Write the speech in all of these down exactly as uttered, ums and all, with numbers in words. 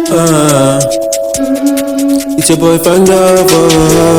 Uh, it's your boy Fanjava.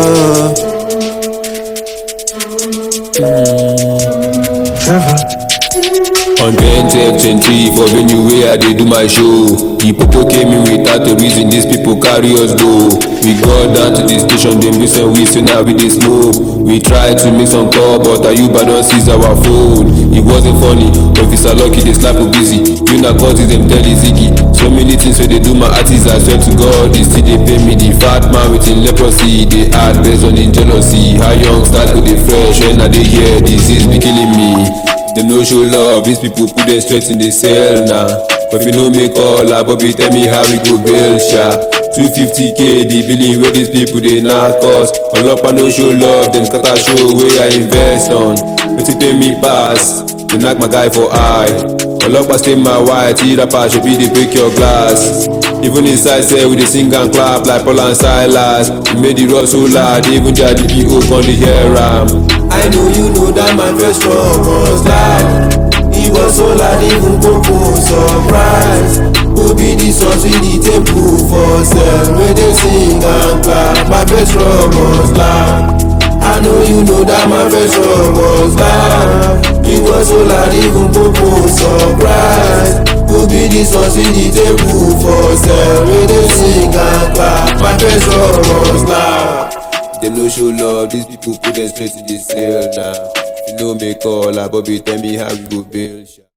Mm. On twenty twenty for venue where I did do my show. The people came in without a reason, these people carry us low. We got down to the station, they miss and we say now we dey smoke. We tried to make some call, but Ayuba don't seize our phone. It wasn't funny, but if it's a lucky, they slap you busy. You know cause them tell Ziggy. So many things where they do my artists, I swear to God, they still they pay me. The fat man with in leprosy, they add based on in jealousy. How young start go they fresh, when are they here, disease be killing me. They no show love, these people put their stress in the cell now. But if you no make all, Bobby tell me how we go bail sha. two fifty K, the billing where these people they not cost. All up I no show love, them scatter show where I invest on. But you pay me pass, they knock my guy for eye. All up I stay my white, he rapper should be they break your glass. Even inside say we they sing and clap like Paul and Silas. We made the road so loud, even Jadi P O on the hair ram. I know you know that my first love was life. It was so loud, even Coco surprise. Who be the source with the temple for sale? When they sing and clap, my first love was life. I know you know that my first love was life. It was so loud, even Coco surprise. Who be the source with the temple for sale? When they sing and clap, my first love was life. They no show love, these people put them straight in the cell now. You know make all, Bobby tell me how we go bail.